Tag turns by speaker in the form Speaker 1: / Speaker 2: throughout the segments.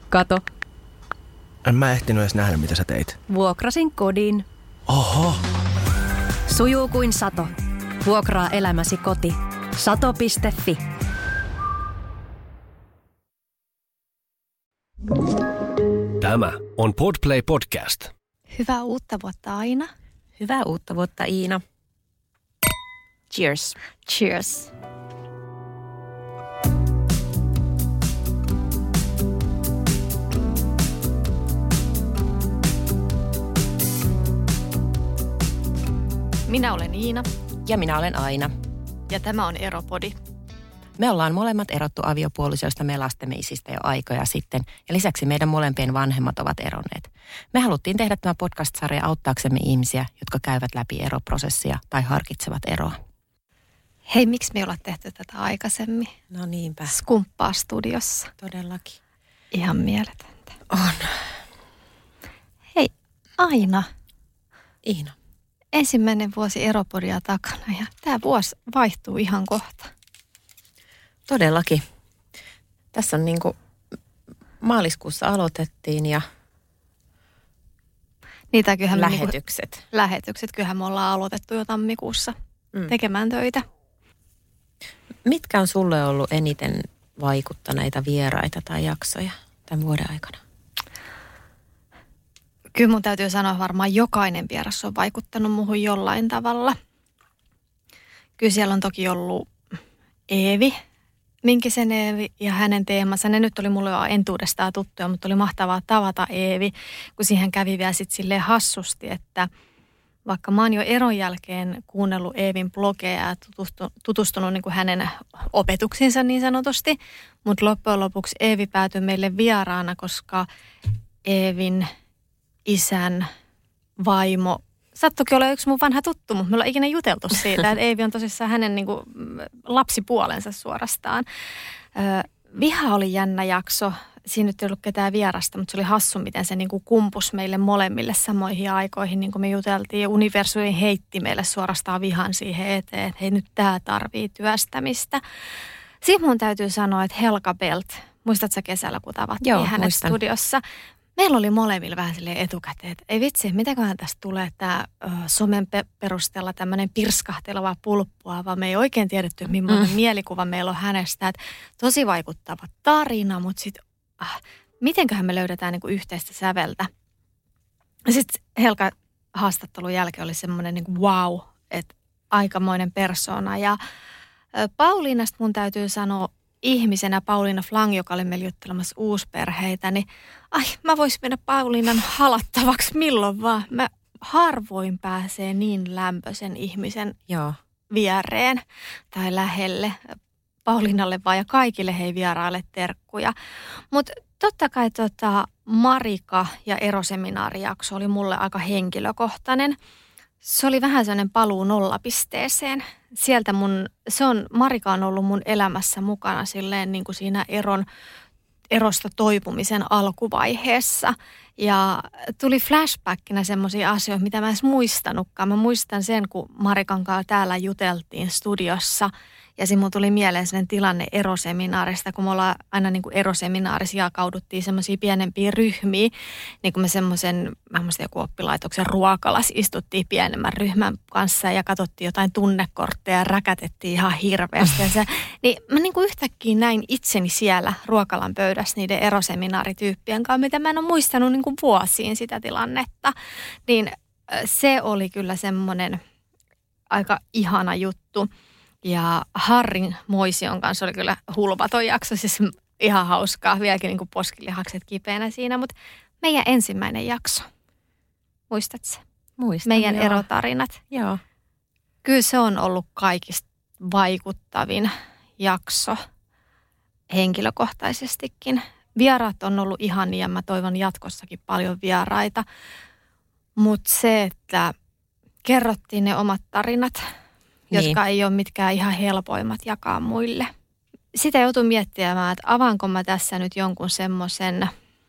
Speaker 1: Kato.
Speaker 2: En mä ehtinyt edes nähdä, mitä sä teit.
Speaker 1: Vuokrasin kodin.
Speaker 2: Oho.
Speaker 1: Sujuu kuin sato. Vuokraa elämäsi koti. Sato.fi.
Speaker 3: Tämä on Podplay Podcast.
Speaker 4: Hyvää uutta vuotta Aina.
Speaker 5: Hyvää uutta vuotta Iina. Cheers.
Speaker 4: Cheers. Minä olen Iina.
Speaker 5: Ja minä olen Aina.
Speaker 4: Ja tämä on Eropodi.
Speaker 5: Me ollaan molemmat erottu aviopuolisoista me lastemme isistä jo aikoja sitten. Ja lisäksi meidän molempien vanhemmat ovat eronneet. Me haluttiin tehdä tämä podcast-sarja auttaaksemme ihmisiä, jotka käyvät läpi eroprosessia tai harkitsevat eroa.
Speaker 4: Hei, miksi me ei olla tehty tätä aikaisemmin?
Speaker 5: No niinpä.
Speaker 4: Skumppaa studiossa.
Speaker 5: Todellakin.
Speaker 4: Ihan mieletöntä.
Speaker 5: On.
Speaker 4: Hei, Aina.
Speaker 5: Iina.
Speaker 4: Ensimmäinen vuosi Eropodia takana ja tämä vuosi vaihtuu ihan kohta.
Speaker 5: Todellakin. Tässä on maaliskuussa aloitettiin ja
Speaker 4: niitä kyllähän
Speaker 5: lähetykset.
Speaker 4: Lähetykset, kyllähän me ollaan aloitettu jo tammikuussa tekemään töitä.
Speaker 5: Mitkä on sulle ollut eniten vaikuttaneita vieraita tai jaksoja tämän vuoden aikana?
Speaker 4: Kyllä mun täytyy sanoa, varmaan jokainen vieras on vaikuttanut muuhun jollain tavalla. Kyllä siellä on toki ollut Eevi, Minkisen Eevi ja hänen teemansa. Ne nyt oli mulle jo entuudestaan tuttuja, mutta oli mahtavaa tavata Eevi, kun siihen kävi vielä sitten silleen hassusti, että vaikka mä oon jo eron jälkeen kuunnellut Eevin blogeja ja tutustunut niin kuin hänen opetuksiinsa niin sanotusti, mutta loppujen lopuksi Eevi päätyi meille vieraana, koska Eevin isän vaimo sattuikin olla yksi mun vanha tuttu, mutta me ollaan ikinä juteltu siitä, että Eevi on tosissaan hänen niin kuin lapsipuolensa suorastaan. Viha oli jännä jakso. Siinä nyt ei ollut ketään vierasta, mutta se oli hassu, miten se niin kuin kumpus meille molemmille samoihin aikoihin, niin kuin me juteltiin. Universumi heitti meille suorastaan vihan siihen eteen, että hei, nyt tämä tarvii työstämistä. Sitten mun täytyy sanoa, että Helga Belt, muistatko sä kesällä, kun tavattiin hänet muistan. Studiossa? Meillä oli molemmilla vähän silleen etukäteen, että ei vitsi, mitäköhän tästä tulee tämä somen perusteella tämmöinen pirskahteleva pulppua, vaan me ei oikein tiedetty, millainen mielikuva meillä on hänestä. Että tosi vaikuttava tarina, mutta sitten mitenköhän me löydetään niinku yhteistä säveltä. Sitten Helga haastattelun jälkeen oli semmoinen niinku wow, että aikamoinen persona. Ja Pauliinasta mun täytyy sanoa, ihmisenä Pauliina Flang, joka oli meillä juttelemassa uusperheitä, niin mä voisin mennä Pauliinan halattavaksi milloin vaan. Mä harvoin pääsee niin lämpöisen ihmisen viereen tai lähelle. Pauliinalle vaan ja kaikille hei vieraille terkkuja. Mutta totta kai Marika ja eroseminaarijakso oli mulle aika henkilökohtainen. Se oli vähän sellainen paluu nollapisteeseen. Sieltä Marika on ollut mun elämässä mukana silleen niin kuin siinä erosta toipumisen alkuvaiheessa. Ja tuli flashbackina semmoisia asioita, mitä mä en edes muistanutkaan. Mä muistan sen, kun Marikan kanssa täällä juteltiin studiossa. Ja siinä mun tuli mieleen sellainen tilanne eroseminaarista, kun me ollaan aina niin kuin eroseminaarissa jakauduttiin semmoisia pienempiä ryhmiä. Niin kuin me semmoisen, mä muistan joku oppilaitoksen ruokalas istuttiin pienemmän ryhmän kanssa ja katsottiin jotain tunnekortteja ja räkätettiin ihan hirveästi. Niin mä niin kuin yhtäkkiä näin itseni siellä ruokalan pöydässä niiden eroseminaarityyppien kanssa, mitä mä en ole muistanut niin kuin vuosiin sitä tilannetta. Niin se oli kyllä semmoinen aika ihana juttu. Ja Harrin Moision kanssa oli kyllä hulvaton jakso, siis ihan hauskaa, vieläkin niin kuin poskilihakset kipeänä siinä, mutta meidän ensimmäinen jakso, muistatko se?
Speaker 5: Muistan,
Speaker 4: meidän erotarinat.
Speaker 5: Joo.
Speaker 4: Kyllä se on ollut kaikista vaikuttavin jakso henkilökohtaisestikin. Vieraat on ollut ihania ja mä toivon jatkossakin paljon vieraita, mutta se, että kerrottiin ne omat tarinat, jotka ei ole mitkään ihan helpoimmat jakaa muille. Sitä joutuu miettimään, että avaanko mä tässä nyt jonkun semmoisen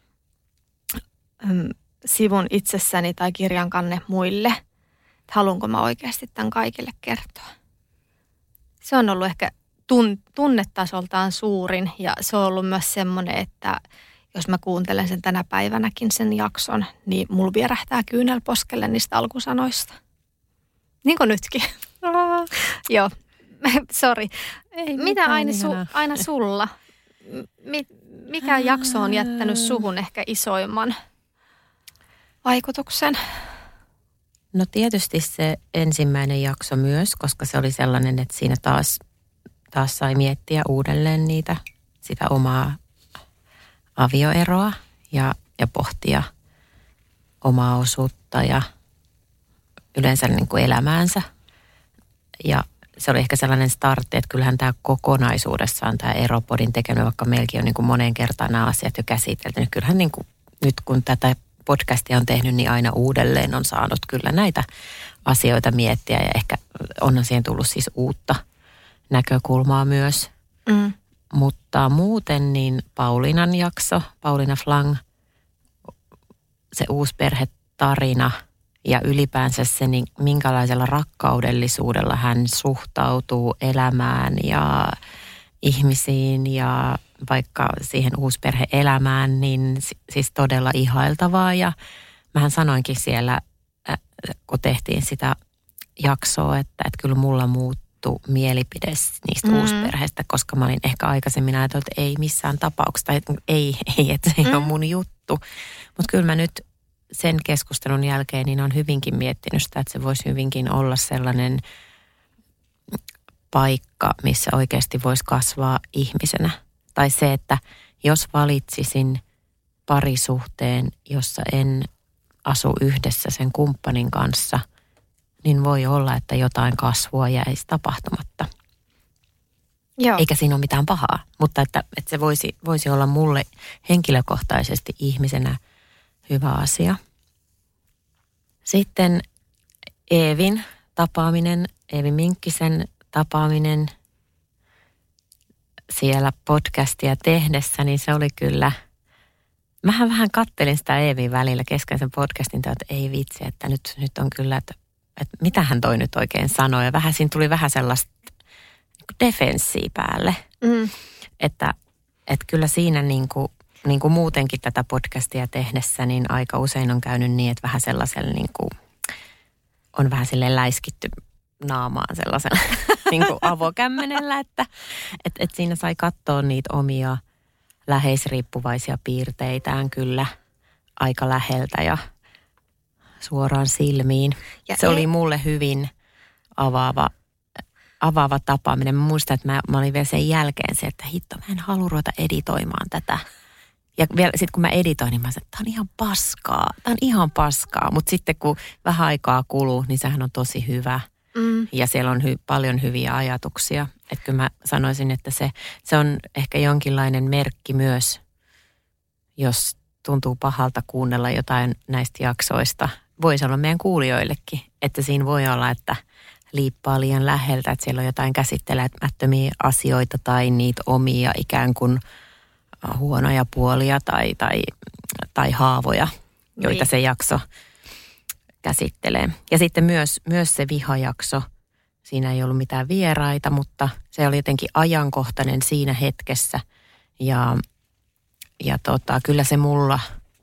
Speaker 4: sivun itsessäni tai kirjan kanne muille, että haluanko mä oikeasti tämän kaikille kertoa. Se on ollut ehkä tunnetasoltaan suurin ja se on ollut myös semmoinen, että jos mä kuuntelen sen tänä päivänäkin sen jakson, niin mulla vierähtää kyynel poskelle niistä alkusanoista. Niin kuin nytkin. Joo, sori. Mitä aina sulla? Mikä jakso on jättänyt suhun ehkä isoimman vaikutuksen?
Speaker 5: No tietysti se ensimmäinen jakso myös, koska se oli sellainen, että siinä taas sai miettiä uudelleen sitä omaa avioeroa ja pohtia omaa osuutta ja yleensä niin kuin elämäänsä. Ja se oli ehkä sellainen startti, että kyllähän tämä kokonaisuudessaan tämä eropodin tekeminen, vaikka meilläkin on niin kuin moneen kertaan nämä asiat jo käsitelty, niin kyllähän niin kuin nyt kun tätä podcastia on tehnyt, niin aina uudelleen on saanut kyllä näitä asioita miettiä ja ehkä onhan siihen tullut siis uutta näkökulmaa myös. Mutta muuten niin Pauliinan jakso, Pauliina Flang, se uusperhetarina ja ylipäänsä se, niin minkälaisella rakkaudellisuudella hän suhtautuu elämään ja ihmisiin ja vaikka siihen uusperhe-elämään, niin siis todella ihailtavaa. Ja mähän sanoinkin siellä, kun tehtiin sitä jaksoa, että kyllä mulla muuttui mielipide niistä uusperheistä, koska mä olin ehkä aikaisemmin ajatellut, että ei missään tapauksessa, tai ei, että se ei ole mun juttu. Mutta kyllä mä nyt sen keskustelun jälkeen niin on hyvinkin miettinyt sitä, että se voisi hyvinkin olla sellainen paikka, missä oikeasti voisi kasvaa ihmisenä. Tai se, että jos valitsisin parisuhteen, jossa en asu yhdessä sen kumppanin kanssa, niin voi olla, että jotain kasvua jäisi tapahtumatta.
Speaker 4: Joo.
Speaker 5: Eikä siinä ole mitään pahaa, mutta että se voisi olla mulle henkilökohtaisesti ihmisenä hyvä asia. Sitten Eevin tapaaminen, Eevi Minkkisen tapaaminen siellä podcastia tehdessä, niin se oli kyllä, mähän vähän kattelin sitä Eevin välillä kesken sen podcastin, että ei vitsi, että nyt on kyllä, että mitähän toi nyt oikein sanoi. Ja vähän siinä tuli vähän sellaista defenssiä päälle, että kyllä siinä niin kuin muutenkin tätä podcastia tehdessä, niin aika usein on käynyt niin, että vähän sellaisella niin kuin on vähän silleen läiskitty naamaan sellaisella niin kuin avokämmenellä, että siinä sai katsoa niitä omia läheisriippuvaisia piirteitään kyllä aika läheltä ja suoraan silmiin. Ja se oli mulle hyvin avaava tapaaminen. Mä muistan, että mä olin vielä sen jälkeen se, että hitto, mä en halua ruveta editoimaan tätä. Ja vielä sitten kun mä editoin, niin mä sanoin, että tää on ihan paskaa. Mutta sitten kun vähän aikaa kuluu, niin sehän on tosi hyvä. Ja siellä on paljon hyviä ajatuksia. Että kyllä mä sanoisin, että se on ehkä jonkinlainen merkki myös, jos tuntuu pahalta kuunnella jotain näistä jaksoista. Voisi olla meidän kuulijoillekin, että siinä voi olla, että liippaa liian läheltä, että siellä on jotain käsittelemättömiä asioita tai niitä omia ikään kuin huonoja puolia tai haavoja, joita se jakso käsittelee. Ja sitten myös se vihajakso, siinä ei ollut mitään vieraita, mutta se oli jotenkin ajankohtainen siinä hetkessä. Ja kyllä se mulla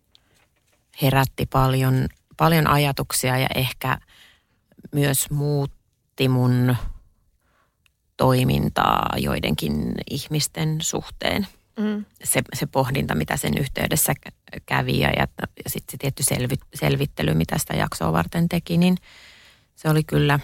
Speaker 5: herätti paljon ajatuksia ja ehkä myös muutti mun toimintaa joidenkin ihmisten suhteen. Se pohdinta, mitä sen yhteydessä kävi ja sitten se tietty selvittely, mitä sitä jaksoa varten teki, niin se oli kyllä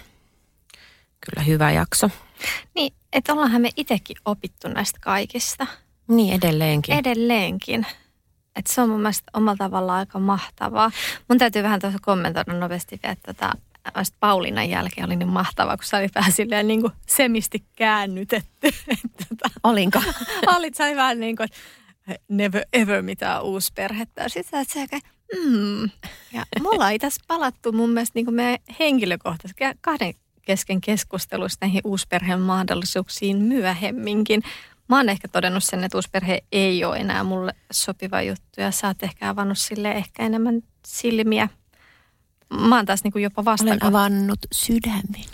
Speaker 5: hyvä jakso.
Speaker 4: Niin, että ollaanhan me itsekin opittu näistä kaikista.
Speaker 5: Niin, edelleenkin.
Speaker 4: Edelleenkin. Että se on mun mielestä omalla tavallaan aika mahtavaa. Mun täytyy vähän tuossa kommentoida nopeasti, että Pauliinan jälkeen oli niin mahtavaa, kun sä olit vähän silleen niin kuin semisti käännytetty.
Speaker 5: Olinko?
Speaker 4: Olit sä vähän niin kuin, never ever mitään uusperhettä. Sitten sä oot Ja mulla on itse palattu mun mielestä niin kuin meidän henkilökohtaisesti kahden kesken keskustelusta näihin uusperheen mahdollisuuksiin myöhemminkin. Mä oon ehkä todennut sen, että uusperhe ei ole enää mulle sopiva juttu ja sä oot ehkä avannut sille ehkä enemmän silmiä. Mä oon taas niin kuin jopa
Speaker 5: olen avannut sydämeni.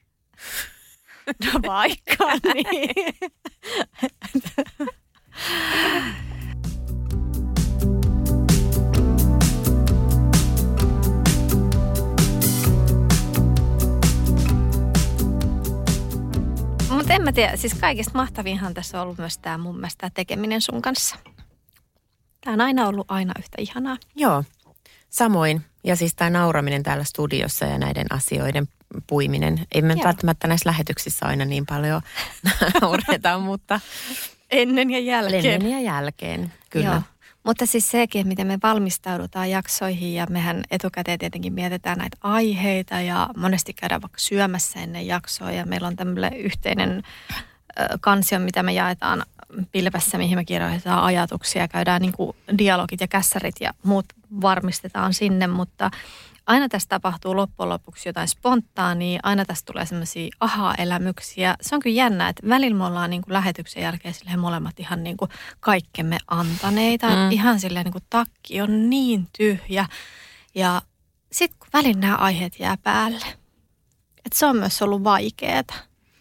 Speaker 4: No vaikka niin. En mä tiedä, siis kaikista mahtavinhan tässä on ollut myös tämä mun mielestä tämä tekeminen sun kanssa. Tämä on aina ollut yhtä ihanaa.
Speaker 5: Joo, samoin. Ja siis tämä nauraminen täällä studiossa ja näiden asioiden puiminen. Ei me välttämättä näissä lähetyksissä aina niin paljon naureta, mutta
Speaker 4: ennen ja
Speaker 5: jälkeen, kyllä.
Speaker 4: Joo. Mutta siis sekin, miten me valmistaudutaan jaksoihin ja mehän etukäteen tietenkin mietitään näitä aiheita ja monesti käydään vaikka syömässä ennen jaksoa ja meillä on tämmöinen yhteinen kansio, mitä me jaetaan pilvessä, mihin me kirjoitetaan ajatuksia ja käydään niin kuin dialogit ja kässärit ja muut varmistetaan sinne, mutta aina tässä tapahtuu loppujen lopuksi jotain spontaania, aina tässä tulee semmoisia aha-elämyksiä. Se on kyllä jännä, että välillä me ollaan niin kuin lähetyksen jälkeen silleen molemmat ihan niin kuin kaikkemme antaneita. Ihan silleen niin kuin takki on niin tyhjä. Ja sitten kun välillä nämä aiheet jää päälle. Että se on myös ollut vaikeaa.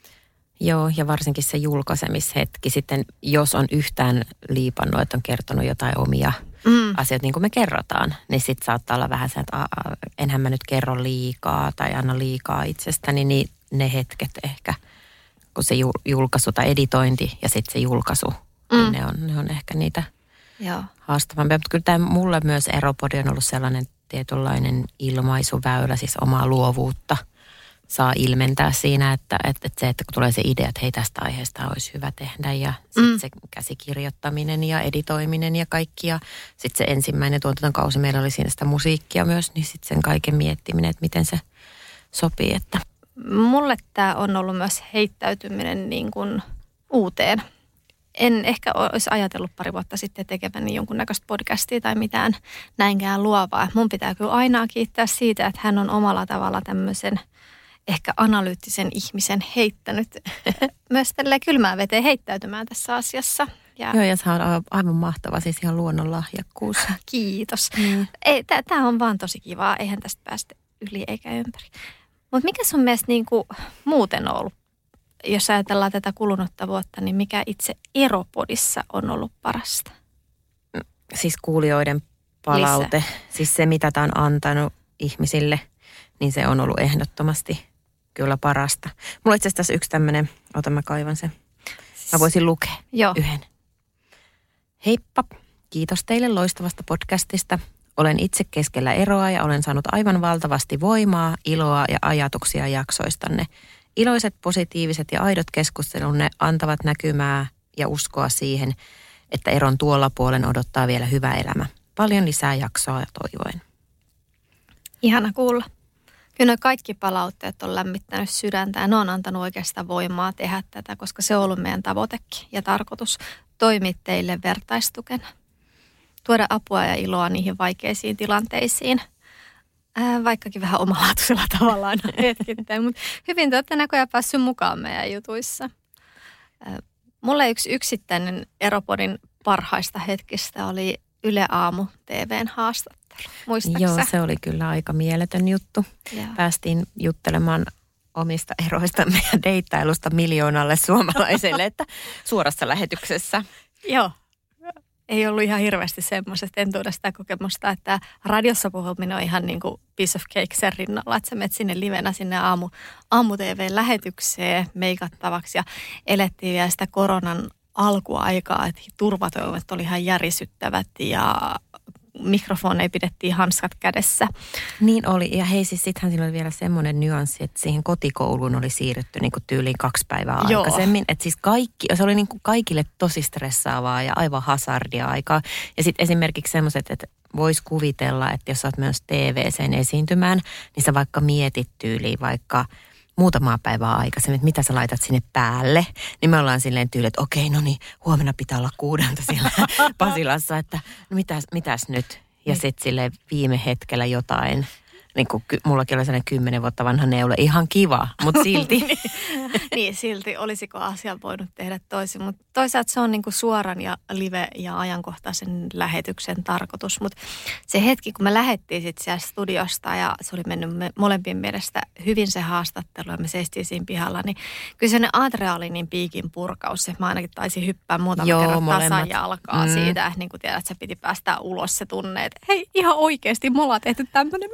Speaker 5: Joo, ja varsinkin se julkaisemishetki sitten, jos on yhtään liipannut, että on kertonut jotain omia asioita, niin kuin me kerrotaan, niin sitten saattaa olla vähän se, että enhän mä nyt kerro liikaa tai anna liikaa itsestäni, niin ne hetket ehkä, kun se julkaisu tai editointi ja sitten se julkaisu, niin ne on ehkä niitä haastavampia. Mutta kyllä tämä mulle myös Eropodi on ollut sellainen tietynlainen ilmaisuväylä, siis omaa luovuutta saa ilmentää siinä, että kun tulee se idea, että hei, tästä aiheesta olisi hyvä tehdä ja sitten se käsikirjoittaminen ja editoiminen ja kaikki ja sitten se ensimmäinen tuotantokausi meillä oli siinä sitä musiikkia myös, niin sitten sen kaiken miettiminen, että miten se sopii. Että.
Speaker 4: Mulle tämä on ollut myös heittäytyminen niin kuin uuteen. En ehkä olisi ajatellut pari vuotta sitten tekeväni jonkunnäköistä podcastia tai mitään näinkään luovaa. Mun pitää kyllä aina kiittää siitä, että hän on omalla tavalla tämmöisen ehkä analyyttisen ihmisen heittänyt myös tälleen kylmään veteen heittäytymään tässä asiassa.
Speaker 5: Joo, ja se on aivan mahtava, siis ihan luonnonlahjakkuus.
Speaker 4: Kiitos. Tämä on vaan tosi kivaa, eihän tästä päästä yli eikä ympäri. Mutta mikä sun mielestä niinku muuten on ollut, jos ajatellaan tätä kulunutta vuotta, niin mikä itse Eropodissa on ollut parasta?
Speaker 5: Siis kuulijoiden palaute, siis se mitä tämä on antanut ihmisille, niin se on ollut ehdottomasti kyllä parasta. Mulla on itse asiassa yksi tämmöinen, mä kaivan sen. Mä voisin lukea yhden. Heippa, kiitos teille loistavasta podcastista. Olen itse keskellä eroa ja olen saanut aivan valtavasti voimaa, iloa ja ajatuksia jaksoistanne. Iloiset, positiiviset ja aidot keskustelunne antavat näkymää ja uskoa siihen, että eron tuolla puolen odottaa vielä hyvä elämä. Paljon lisää jaksoa ja toivoen.
Speaker 4: Ihana kuulla. Kyllä kaikki palautteet on lämmittänyt sydäntä ja ne on antanut oikeastaan voimaa tehdä tätä, koska se on ollut meidän tavoitekin ja tarkoitus toimia teille vertaistukena. Tuoda apua ja iloa niihin vaikeisiin tilanteisiin, vaikkakin vähän omalaatuisella tavalla aina hetkittäin, mutta hyvin te olette näköjään päässyt mukaan meidän jutuissa. Mulle yksi yksittäinen Eropodin parhaista hetkistä oli Yle Aamu TV:n haastattelu. Muistatko
Speaker 5: Joo, se oli kyllä aika mieletön juttu. Joo. Päästiin juttelemaan omista eroistamme ja deittailusta miljoonalle suomalaiselle, että suorassa lähetyksessä.
Speaker 4: Joo. Ei ollut ihan hirveästi semmoisesta, en tuoda sitä kokemusta, että radiossa puhuminen on ihan niin kuin piece of cake sen rinnalla, että sä menet sinne livenä sinne aamu-tv-lähetykseen meikattavaksi ja elettiin vielä sitä koronan alkuaikaa, että turvatoimet oli ihan järisyttävät ja mikrofoneja pidettiin hanskat kädessä.
Speaker 5: Niin oli. Ja hei, siis sittenhän siinä oli vielä semmoinen nyanssi, että siihen kotikouluun oli siirrytty niin kuin tyyliin 2 päivää aikaisemmin. Että siis se oli niin kuin kaikille tosi stressaavaa ja aivan hazardia aikaa. Ja sitten esimerkiksi semmoiset, että voisi kuvitella, että jos sä oot myös TV:seen esiintymään, niin sä vaikka mietit tyyliin vaikka muutamaa päivää aikaisemmin, että mitä sä laitat sinne päälle, niin me ollaan silleen tyyli, että okei, no niin, huomenna pitää olla 6 siellä Pasilassa, että no mitäs nyt? Ja sitten silleen viime hetkellä jotain, niin kuin mullakin oli sellainen 10 vuotta vanha neule, ihan kiva, mutta silti.
Speaker 4: Niin, silti olisiko asia voinut tehdä toisin, mutta toisaalta se on niin kuin suoran ja live- ja ajankohtaisen lähetyksen tarkoitus, mutta se hetki, kun me lähdettiin sitten siellä studiosta ja se oli mennyt molempien mielestä hyvin se haastattelu ja me seistiin siinä pihalla, niin kyllä se adrenaliinin piikin purkaus, että mä ainakin taisin hyppää muutaman kerran tasajalkaa siitä, niin kuin tiedät, että se piti päästää ulos se tunne, että hei, ihan oikeasti me ollaan tehty tämmöinen, me päästiin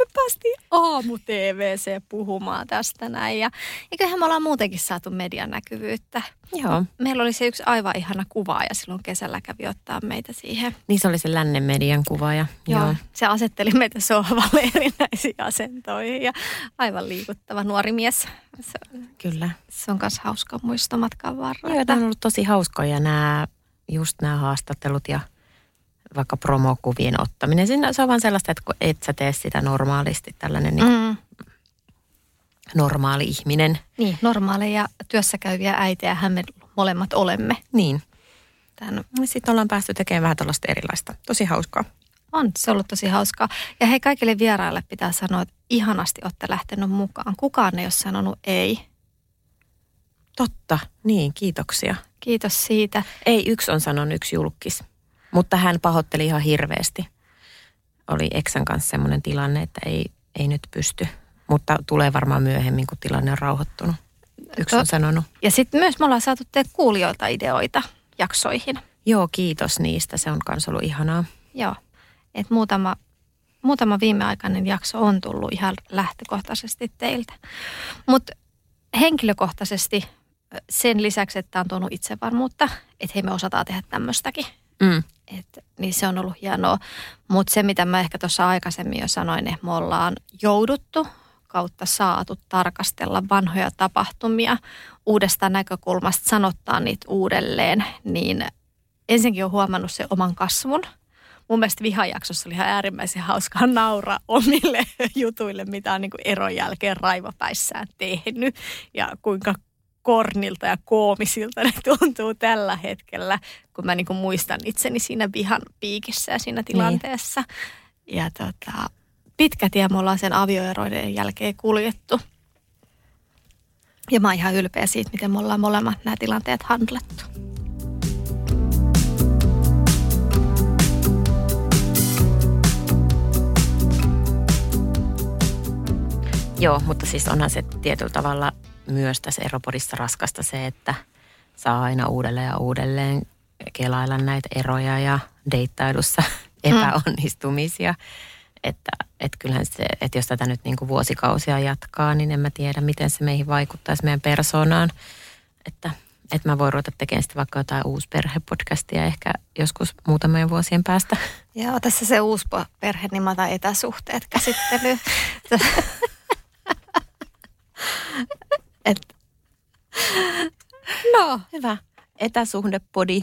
Speaker 4: mentiin aamu-TVC puhumaan tästä näin. Ja eiköhän me ollaan muutenkin saatu median näkyvyyttä.
Speaker 5: Joo.
Speaker 4: Meillä oli se yksi aivan ihana kuvaaja silloin kesällä kävi ottaa meitä siihen.
Speaker 5: Niin se oli se lännen median kuvaaja.
Speaker 4: Joo. Se asetteli meitä sohvalle erinäisiin asentoihin ja aivan liikuttava nuori mies.
Speaker 5: Kyllä.
Speaker 4: Se on myös hauska muisto matkan varrella.
Speaker 5: Joo, tämä on ollut tosi hauskoja nämä haastattelut ja vaikka promokuvien ottaminen. Se on vaan sellaista, että kun et sä tee sitä normaalisti, tällainen niin normaali ihminen.
Speaker 4: Niin, normaaleja työssäkäyviä äitejähän me molemmat olemme.
Speaker 5: Niin. Sitten ollaan päästy tekemään vähän tällaista erilaista. Tosi hauskaa.
Speaker 4: On, se on ollut tosi hauskaa. Ja hei, kaikille vieraille pitää sanoa, että ihanasti olette lähtenyt mukaan. Kukaan ei ole sanonut ei.
Speaker 5: Totta, niin, kiitoksia.
Speaker 4: Kiitos siitä.
Speaker 5: Ei, yksi on sanonut, yksi julkis. Mutta hän pahoitteli ihan hirveästi. Oli eksän kanssa semmoinen tilanne, että ei nyt pysty. Mutta tulee varmaan myöhemmin, kun tilanne on rauhoittunut. Yksi on sanonut.
Speaker 4: Ja sitten myös me ollaan saatu tehdä kuulijoilta ideoita jaksoihin.
Speaker 5: Joo, kiitos niistä. Se on myös ollut ihanaa.
Speaker 4: Joo, että muutama viimeaikainen jakso on tullut ihan lähtökohtaisesti teiltä. Mutta henkilökohtaisesti sen lisäksi, että on tuonut itsevarmuutta, että hei, me osataan tehdä tämmöistäkin. Niin se on ollut hienoa. Mutta se, mitä mä ehkä tuossa aikaisemmin jo sanoin, että me ollaan jouduttu kautta saatu tarkastella vanhoja tapahtumia uudesta näkökulmasta, sanottaa niitä uudelleen, niin ensinnäkin on huomannut sen oman kasvun. Mun mielestä Vihajaksossa oli ihan äärimmäisen hauskaa nauraa omille jutuille, mitä on niin kuin eron jälkeen raivopäissään tehnyt ja kuinka kornilta ja koomisilta ne tuntuu tällä hetkellä, kun mä niin kuin muistan itseni siinä vihan piikissä ja siinä tilanteessa. Niin. Ja pitkä tie me ollaan sen avioeroiden jälkeen kuljettu. Ja mä oon ihan ylpeä siitä, miten me ollaan molemmat nämä tilanteet handlattu.
Speaker 5: Joo, mutta siis onhan se tietyllä tavalla myös tässä eropodissa raskasta se, että saa aina uudelleen ja uudelleen kelailla näitä eroja ja deittailussa epäonnistumisia. Että kyllähän se, että jos tätä nyt niin kuin vuosikausia jatkaa, niin en mä tiedä, miten se meihin vaikuttaisi meidän persoonaan. Että mä voin ruveta tekemään sitten vaikka jotain uusperhepodcastia ehkä joskus muutamien vuosien päästä.
Speaker 4: Joo, tässä se uusperhe nimata etäsuhteet käsittely. No,
Speaker 5: hyvä. Etäsuhdepodi.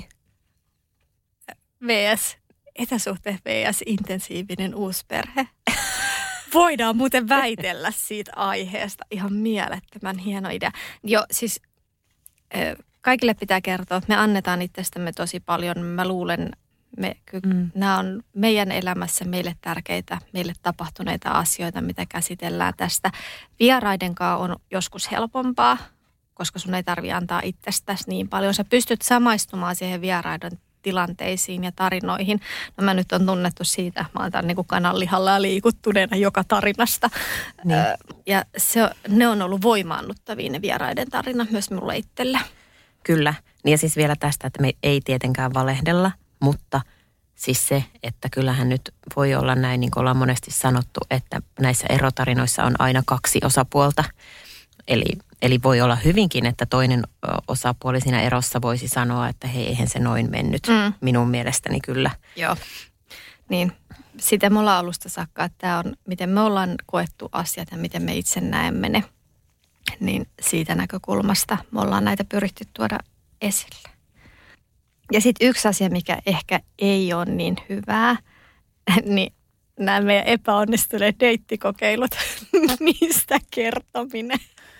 Speaker 4: VS. Etäsuhte VS intensiivinen uusperhe. Voidaan muuten väitellä siitä aiheesta. Ihan mielettömän hieno idea. Joo, siis kaikille pitää kertoa, että me annetaan itsestämme tosi paljon. Mä luulen, nämä on meidän elämässä meille tärkeitä, meille tapahtuneita asioita, mitä käsitellään tästä. Vieraidenkaan on joskus helpompaa, koska sun ei tarvitse antaa itsestäsi niin paljon. Sä pystyt samaistumaan siihen vieraiden tilanteisiin ja tarinoihin. No mä nyt on tunnettu siitä, mä oon tämän niin kuin kananlihalla ja liikuttuneena joka tarinasta. Niin. Ja ne on ollut voimaannuttavia ne vieraiden tarinat myös mulle itselle.
Speaker 5: Kyllä. Ja siis vielä tästä, että me ei tietenkään valehdella, mutta siis se, että kyllähän nyt voi olla näin, niin kuin ollaan monesti sanottu, että näissä erotarinoissa on aina kaksi osapuolta. Eli voi olla hyvinkin, että toinen osapuoli siinä erossa voisi sanoa, että hei, eihän se noin mennyt. Minun mielestäni kyllä.
Speaker 4: Joo, niin sitä me ollaan alusta saakka, että tämä on, miten me ollaan koettu asiat ja miten me itse näemme ne. Niin siitä näkökulmasta me ollaan näitä pyritty tuoda esille. Ja sitten yksi asia, mikä ehkä ei ole niin hyvää, niin nämä meidän epäonnistuneet deittikokeilut, niistä kertominen.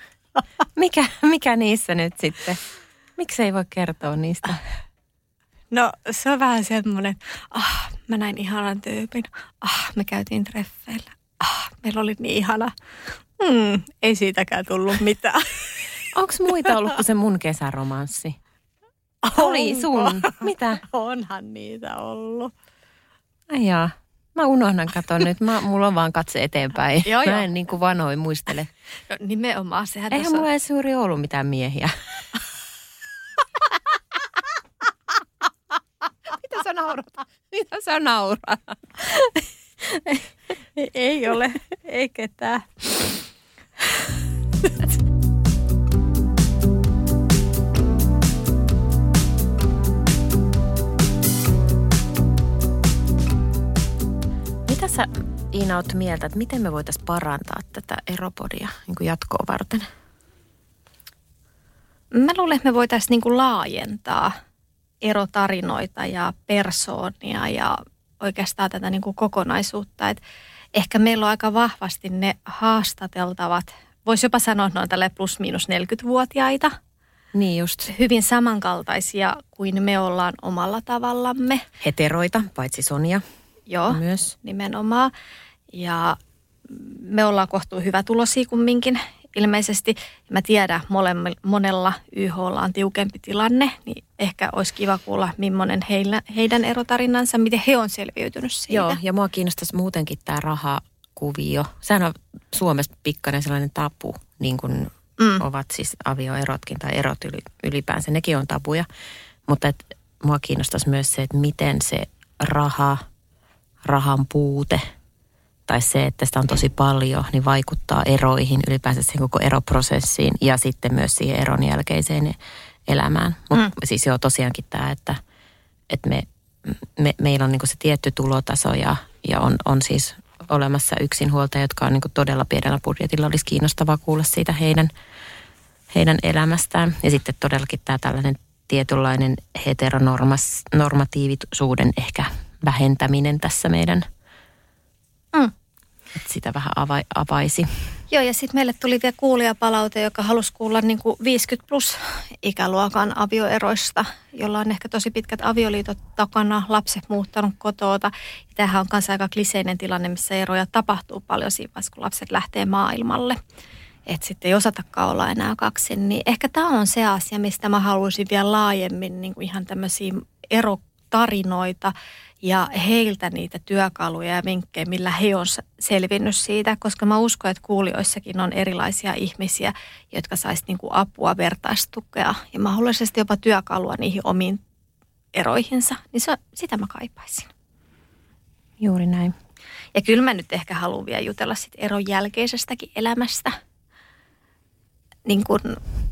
Speaker 5: Mikä niissä nyt sitten? Miksi ei voi kertoa niistä?
Speaker 4: No se on vähän semmoinen, mä näin ihanan tyypin. Me käytiin treffeillä. Meillä oli niin ihana. Ei siitäkään tullut mitään.
Speaker 5: Onko muita ollut kuin se mun kesäromanssi? Oli sun. Mitä?
Speaker 4: Onhan niitä ollut.
Speaker 5: Ai jaa. Mä unohdan katon nyt. Mulla on vaan katse eteenpäin.
Speaker 4: Joo.
Speaker 5: Mä en niin kuin vanoi muistele.
Speaker 4: No, nimenomaan sehän
Speaker 5: eihän mulla edes juuri ollut mitään miehiä.
Speaker 4: Mitä sä naurat?
Speaker 5: Mitä sä naurat?
Speaker 4: Ei ole, ei ketään.
Speaker 5: Mitä sä, Iina, oot mieltä, että miten me voitaisiin parantaa tätä eropodia niin kuin jatkoa varten?
Speaker 4: Mä luulen, että me voitaisiin niin kuin laajentaa erotarinoita ja persoonia ja oikeastaan tätä niin kuin kokonaisuutta. Et ehkä meillä on aika vahvasti ne haastateltavat, voisi jopa sanoa, että ne on tälle plus miinus 40-vuotiaita.
Speaker 5: Niin just.
Speaker 4: Hyvin samankaltaisia kuin me ollaan omalla tavallamme.
Speaker 5: Heteroita, paitsi Sonja.
Speaker 4: Joo,
Speaker 5: myös.
Speaker 4: Nimenomaan. Ja me ollaan kohtuu hyvätuloisia kumminkin. Ilmeisesti, mä tiedän, monella YH:lla on tiukempi tilanne, niin ehkä olisi kiva kuulla, millainen heidän erotarinansa, miten he on selviytynyt siitä.
Speaker 5: Joo, ja mua kiinnostaisi muutenkin tämä rahakuvio. Sehän on Suomessa pikkainen sellainen tabu, niin kuin ovat siis avioerotkin tai erot ylipäänsä. Nekin on tabuja, mutta mua kiinnostaisi myös se, että miten se rahan puute tai se, että sitä on tosi paljon, niin vaikuttaa eroihin, ylipäänsä siihen koko eroprosessiin ja sitten myös siihen eron jälkeiseen elämään. Mutta siis joo, tosiaankin tämä, että meillä on niinku se tietty tulotaso ja on siis olemassa yksinhuoltajia, jotka on niinku todella pienellä budjetilla. Olisi kiinnostavaa kuulla siitä heidän elämästään. Ja sitten todellakin tämä tällainen tietynlainen heteronormatiivisuuden ehkä vähentäminen tässä meidän että sitä vähän avaisi.
Speaker 4: Joo, ja sitten meille tuli vielä kuulijapalaute, joka halusi kuulla niin kuin 50 plus ikäluokan avioeroista, jolla on ehkä tosi pitkät avioliitot takana, lapset muuttanut kotoota. Ja tämähän on myös aika kliseinen tilanne, missä eroja tapahtuu paljon siinä vaiheessa, kun lapset lähtee maailmalle. Että sitten ei osatakaan olla enää kaksin. Niin ehkä tämä on se asia, mistä mä haluaisin vielä laajemmin niin kuin ihan tämmöisiä erotarinoita ja heiltä niitä työkaluja ja vinkkejä, millä he on selvinnyt siitä, koska mä uskon, että kuulijoissakin on erilaisia ihmisiä, jotka saisivat niin kuin apua, vertaistukea ja mahdollisesti jopa työkalua niihin omiin eroihinsa, niin sitä mä kaipaisin.
Speaker 5: Juuri näin.
Speaker 4: Ja kyllä mä nyt ehkä haluan vielä jutella sit eron jälkeisestäkin elämästä. Niin kuin,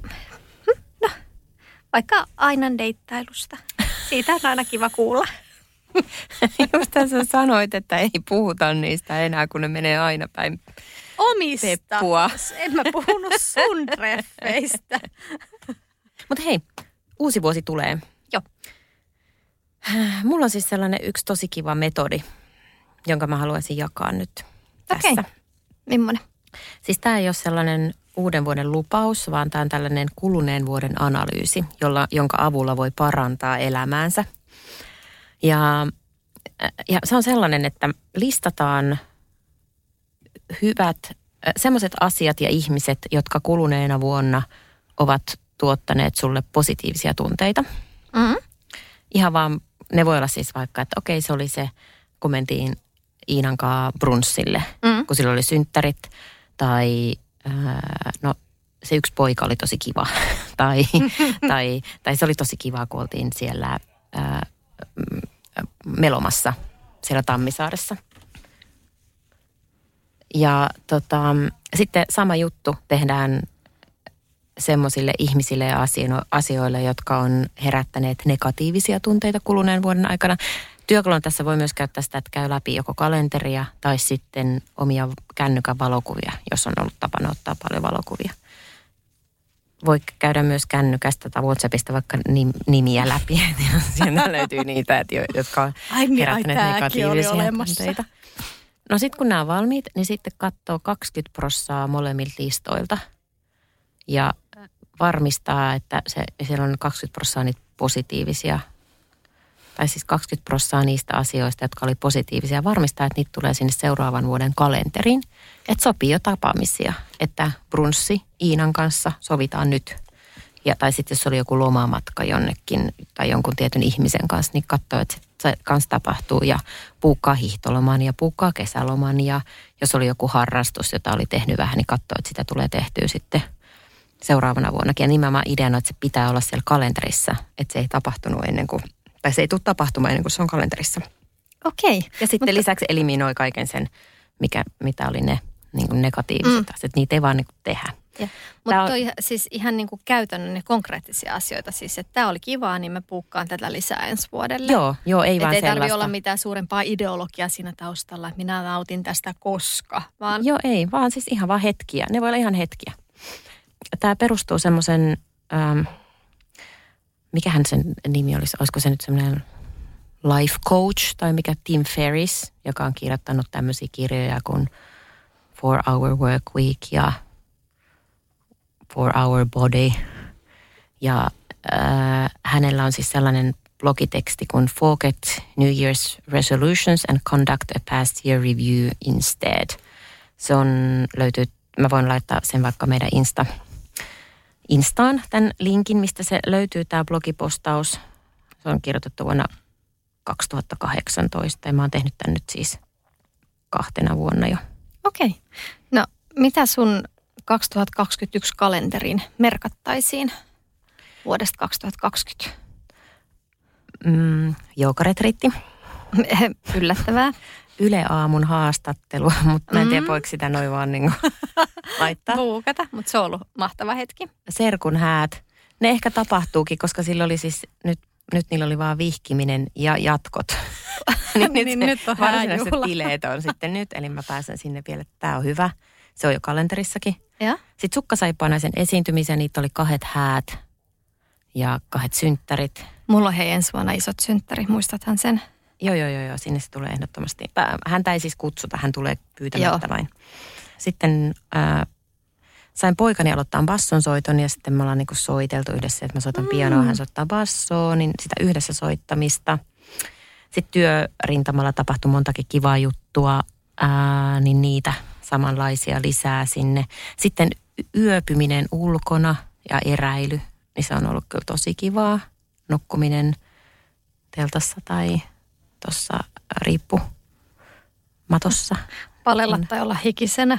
Speaker 4: vaikka aina deittailusta. Siitä on aina kiva kuulla.
Speaker 5: Just tässä sanoit, että ei puhuta niistä enää, kun ne menee aina päin
Speaker 4: omista.
Speaker 5: Peppua.
Speaker 4: En mä puhunut sun treffeistä.
Speaker 5: Mutta hei, uusi vuosi tulee.
Speaker 4: Joo.
Speaker 5: Mulla on siis sellainen yksi tosi kiva metodi, jonka mä haluaisin jakaa nyt tässä.
Speaker 4: Okei. Millainen?
Speaker 5: Siis tää ei ole sellainen uuden vuoden lupaus, vaan tää on tällainen kuluneen vuoden analyysi, jonka avulla voi parantaa elämäänsä. Ja se on sellainen, että listataan hyvät, semmoiset asiat ja ihmiset, jotka kuluneena vuonna ovat tuottaneet sulle positiivisia tunteita.
Speaker 4: Mm-hmm.
Speaker 5: Ihan vaan, ne voi olla siis vaikka, että okei, se oli se, kun mentiin Iinankaan brunssille, kun sillä oli synttärit. Tai no se yksi poika oli tosi kiva. tai se oli tosi kiva, kun oltiin siellä melomassa siellä Tammisaaressa. Ja sitten sama juttu tehdään semmoisille ihmisille ja asioille, jotka on herättäneet negatiivisia tunteita kuluneen vuoden aikana. Työkaluna tässä voi myös käyttää sitä, että käy läpi joko kalenteria tai sitten omia kännykän valokuvia, jos on ollut tapana ottaa paljon valokuvia. Voi käydä myös kännykästä tai WhatsAppista vaikka nimiä läpi. Sieltä löytyy niitä, jotka on herättäneet negatiivisia tunteita. No sitten kun nämä on valmiit, niin sitten katsoo 20% molemmilta listoilta ja varmistaa, että siellä on 20% niitä positiivisia, tai siis 20% niistä asioista, jotka oli positiivisia, varmistaa, että niitä tulee sinne seuraavan vuoden kalenteriin. Että sopii jo tapaamisia, että brunssi Iinan kanssa sovitaan nyt. Tai sitten jos oli joku lomamatka jonnekin tai jonkun tietyn ihmisen kanssa, niin katsoo, että se kanssa tapahtuu ja puukkaa hiihtoloman ja puukkaa kesäloman. Ja jos oli joku harrastus, jota oli tehnyt vähän, niin katsoo, että sitä tulee tehtyä sitten seuraavana vuonnakin. Ja nimenomaan ideana, että se pitää olla siellä kalenterissa, että se ei tapahtunut ennen kuin, tai se ei tule tapahtumaan ennen kuin se on kalenterissa.
Speaker 4: Okei.
Speaker 5: Ja sitten lisäksi eliminoi kaiken sen mitä oli ne niin kuin negatiiviset asiat. Niitä ei vaan niin kuin tehdä.
Speaker 4: Mutta toi siis ihan niin kuin käytännön ja konkreettisia asioita siis, että tämä oli kivaa, niin mä puukkaan tätä lisää ensi vuodelle.
Speaker 5: Joo, ei vaan
Speaker 4: ei
Speaker 5: sellaista.
Speaker 4: Ei tarvitse olla mitään suurempaa ideologiaa siinä taustalla, että minä nautin tästä koska, vaan...
Speaker 5: Joo, ei, vaan siis ihan vaan hetkiä. Ne voi olla ihan hetkiä. Tämä perustuu semmoisen, mikähän sen nimi olisi, olisiko se nyt semmoinen life coach tai mikä Tim Ferriss, joka on kirjoittanut tämmöisiä kirjoja kuin 4 Hour Work Week ja 4 Hour Body. Ja hänellä on siis sellainen blogiteksti kuin Forget New Year's Resolutions and Conduct a Past Year Review Instead. Se löytyy, mä voin laittaa sen vaikka meidän Instaan tämän linkin, mistä se löytyy tämä blogipostaus. Se on kirjoitettu vuonna 2018 ja mä oon tehnyt tämän nyt siis 2 vuonna jo.
Speaker 4: Okei. No mitä sun 2021 kalenteriin merkattaisiin vuodesta 2020?
Speaker 5: Joogaretriitti.
Speaker 4: Yllättävää.
Speaker 5: Yle Aamun haastattelu, mutta mä en tiedä voiko sitä noin vaan niin laittaa.
Speaker 4: Buukata, mutta se on ollut mahtava hetki.
Speaker 5: Serkun häät. Ne ehkä tapahtuukin, koska sillä oli siis, nyt niillä oli vaan vihkiminen ja jatkot.
Speaker 4: niin nyt on
Speaker 5: varsinaiset bileet on sitten nyt, eli mä pääsen sinne vielä, että tää on hyvä. Se on jo kalenterissakin.
Speaker 4: Ja?
Speaker 5: Sitten Sukkasaippaanaisen esiintymisen, niitä oli 2 häät ja 2 synttärit.
Speaker 4: Mulla on ensi vuonna isot synttärit, muistathan sen?
Speaker 5: Joo, sinne se tulee ehdottomasti. Häntä ei siis kutsuta, hän tulee pyytämättä vain. Sitten sain poikani aloittaa bassonsoiton ja sitten me ollaan niinku soiteltu yhdessä, että mä soitan pianoa, hän soittaa bassoa, niin sitä yhdessä soittamista. Sitten työrintamalla tapahtui montakin kivaa juttua, niin niitä samanlaisia lisää sinne. Sitten yöpyminen ulkona ja eräily, niin se on ollut kyllä tosi kivaa. Nukkuminen teltassa tai tuossa riippumatossa.
Speaker 4: Palella tai olla hikisenä.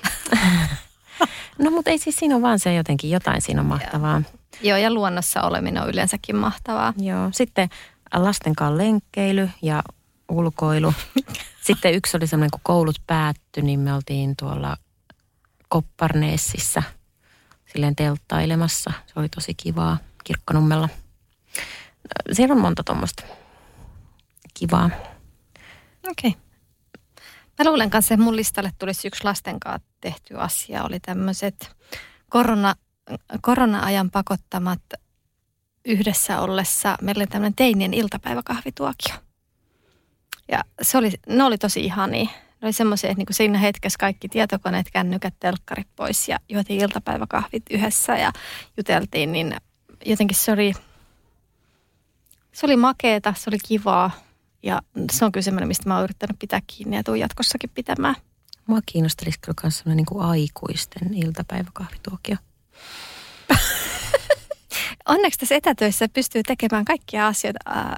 Speaker 5: No mutta ei siis siinä on vaan se jotenkin, jotain siinä on mahtavaa.
Speaker 4: Joo, ja luonnossa oleminen on yleensäkin mahtavaa.
Speaker 5: Joo, sitten lasten kanssa lenkkeily ja ulkoilu. Sitten yksi oli semmoinen, kun koulut päättyi, niin me oltiin tuolla Kopparneessissä silleen telttailemassa. Se oli tosi kivaa Kirkkonummella. Siellä on monta tuommoista kivaa.
Speaker 4: Okei. Mä luulen kanssa, että mun listalle tulisi yksi lasten kanssa tehty asia. Oli tämmöiset korona-ajan pakottamat yhdessä ollessa. Meillä oli tämmöinen teinien iltapäiväkahvituokio. Ja ne oli tosi ihania. Ne oli semmoisia, että niinku siinä hetkessä kaikki tietokoneet, kännykät, telkkarit pois ja juotiin iltapäiväkahvit yhdessä ja juteltiin. Niin jotenkin se oli makeeta, se oli kivaa. Ja se on kyllä semmoinen, mistä mä oon yrittänyt pitää kiinni ja tuun jatkossakin pitämään.
Speaker 5: Mua kiinnostelisi kyllä myös semmoinen niin kuin aikuisten iltapäiväkahvituokio.
Speaker 4: Onneksi tässä etätöissä pystyy tekemään kaikkia asioita.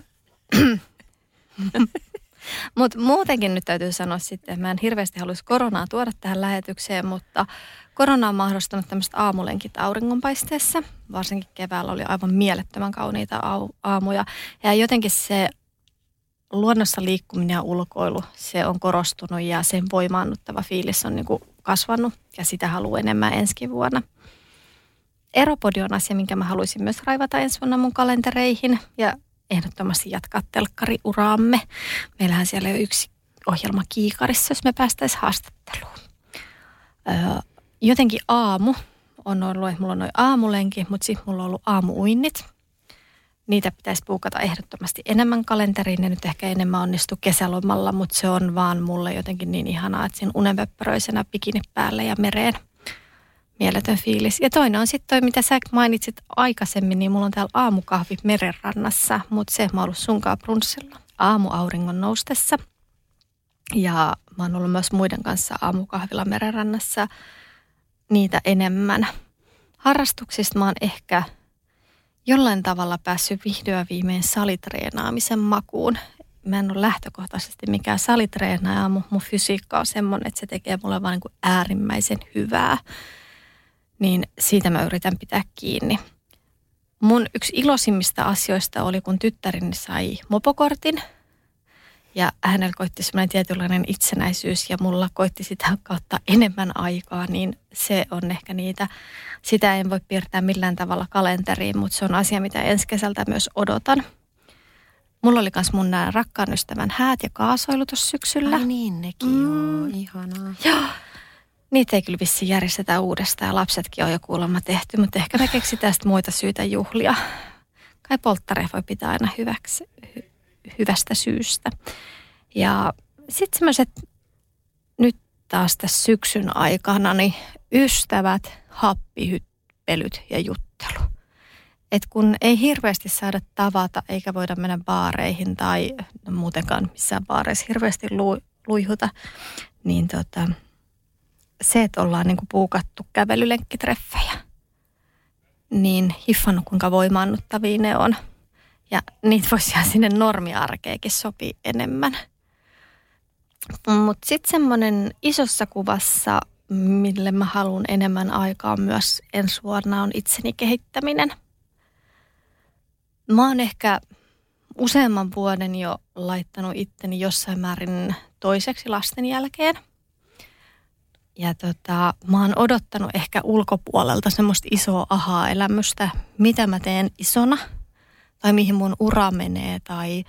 Speaker 4: Mutta muutenkin nyt täytyy sanoa sitten, että mä en hirveästi haluaisi koronaa tuoda tähän lähetykseen, mutta korona on mahdollistanut tämmöiset aamulenkit auringonpaisteessa. Varsinkin keväällä oli aivan mielettömän kauniita aamuja. Ja jotenkin se luonnossa liikkuminen ja ulkoilu, se on korostunut ja sen voimaannuttava fiilis on niin kuin kasvanut ja sitä haluaa enemmän ensi vuonna. Eropodi on asia, minkä mä haluaisin myös raivata ensi vuonna mun kalentereihin ja ehdottomasti jatkaa telkkariuraamme. Meillähän siellä on yksi ohjelma kiikarissa, jos me päästäisiin haastatteluun. Jotenkin aamu on ollut, että mulla on noin aamulenki, mutta sitten mulla on ollut aamuuinnit. Niitä pitäisi puukata ehdottomasti enemmän kalenteriin. Ne nyt ehkä enemmän onnistu kesälomalla, mutta se on vaan mulle jotenkin niin ihanaa, että siinä unenpöppäröisenä bikini päälle ja mereen. Mieletön fiilis. Ja toinen on sitten toi, mitä sä mainitsit aikaisemmin, niin mulla on täällä aamukahvi merenrannassa, mutta se mä oon ollut sunkaan brunssilla aamuauringon noustessa. Ja mä oon ollut myös muiden kanssa aamukahvilla merenrannassa niitä enemmän. Harrastuksista mä oon ehkä jollain tavalla päässyt vihdoin viimein salitreenaamisen makuun. Mä en ole lähtökohtaisesti mikään salitreenaaja, mun fysiikka on semmoinen, että se tekee mulle vaan niin kuin äärimmäisen hyvää. Niin siitä mä yritän pitää kiinni. Mun yksi iloisimmista asioista oli, kun tyttäreni sai mopokortin. Ja hänellä koitti semmoinen tietynlainen itsenäisyys ja mulla koitti sitä kautta enemmän aikaa, niin se on ehkä niitä. Sitä en voi piirtää millään tavalla kalenteriin, mutta se on asia, mitä ensi kesältä myös odotan. Mulla oli myös mun nämä rakkaan ystävän häät ja kaasoilu tuossa syksyllä.
Speaker 5: Ai niin, nekin joo, ihanaa.
Speaker 4: Joo. Niitä ei kyllä vissiin järjestetä uudestaan ja lapsetkin on jo kuulemma tehty, mutta ehkä me keksitään sitten muita syitä juhlia. Kai polttareja voi pitää aina hyvästä syystä. Ja sitten semmoiset nyt taas tässä syksyn aikana, niin ystävät, happihyppelyt ja juttelu. Et kun ei hirveästi saada tavata eikä voida mennä baareihin tai muutenkaan missään baareissa hirveästi luihuta, niin se, että ollaan niinku puukattu kävelylenkkitreffejä, niin hiffannut kuinka voimaannuttavia ne on. Ja niitä voisi ihan sinne normiarkeekin sopii enemmän. Mutta sitten semmoinen isossa kuvassa, mille mä haluan enemmän aikaa myös ensi vuonna, on itseni kehittäminen. Mä oon ehkä useamman vuoden jo laittanut itteni jossain määrin toiseksi lasten jälkeen. Ja mä oon odottanut ehkä ulkopuolelta semmoista isoa ahaa-elämystä, mitä mä teen isona tai mihin mun ura menee tai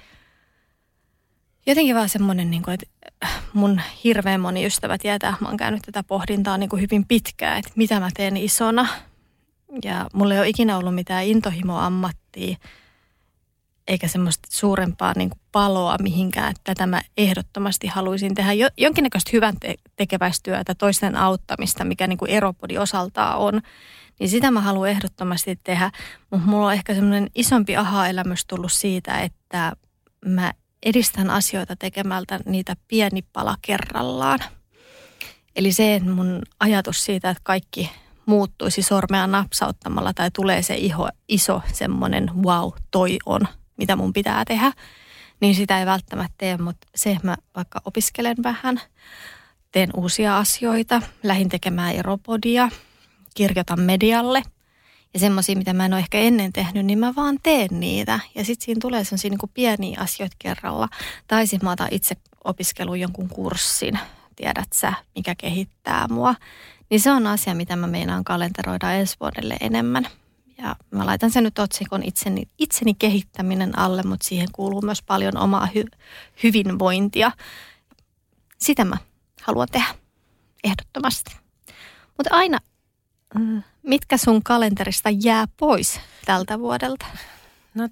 Speaker 4: jotenkin vaan semmoinen, että mun hirveän moni ystävä tietää, mä oon käynyt tätä pohdintaa hyvin pitkään, että mitä mä teen isona. Ja mulla ei ole ikinä ollut mitään intohimo-ammattia eikä semmoista suurempaa paloa mihinkään, että tätä mä ehdottomasti haluaisin tehdä. Jonkinnäköistä hyvän tekeväistyötä, toisten auttamista, mikä Eropodi osaltaan on, niin sitä mä haluan ehdottomasti tehdä. Mutta mulla on ehkä semmoinen isompi aha-elämys tullut siitä, että mä edistän asioita tekemältä niitä pieni pala kerrallaan. Eli se, että mun ajatus siitä, että kaikki muuttuisi sormea napsauttamalla tai tulee se iso semmoinen wow, toi on, mitä mun pitää tehdä, niin sitä ei välttämättä tee, mutta se, että mä vaikka opiskelen vähän, teen uusia asioita, lähdin tekemään Eropodia, kirjoitan medialle ja semmoisia, mitä mä en ole ehkä ennen tehnyt, niin mä vaan teen niitä. Ja sitten siinä tulee semmoisia pieniä asioita kerralla. Tai sitten mä otan itse opiskeluun jonkun kurssin, tiedät sä, mikä kehittää mua. Niin se on asia, mitä mä meinaan kalenteroida ensi vuodelle enemmän. Ja mä laitan sen nyt otsikon itseni kehittäminen alle, mutta siihen kuuluu myös paljon omaa hyvinvointia. Sitä mä haluan tehdä ehdottomasti. Mutta aina, mitkä sun kalenterista jää pois tältä vuodelta?
Speaker 5: No